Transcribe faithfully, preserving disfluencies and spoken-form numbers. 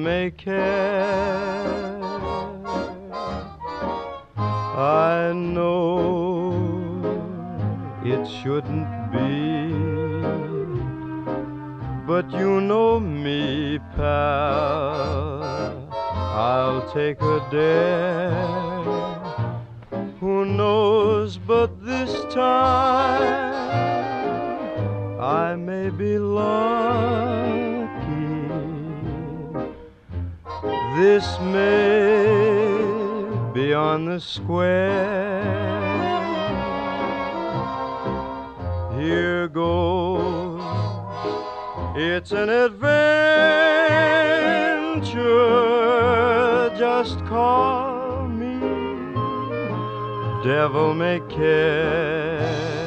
may care. I know it shouldn't be, but you know me, pal, I'll take a dare. Who knows but this time I may be lucky. This may be on the square. Here goes, it's an adventure, just call me devil may care.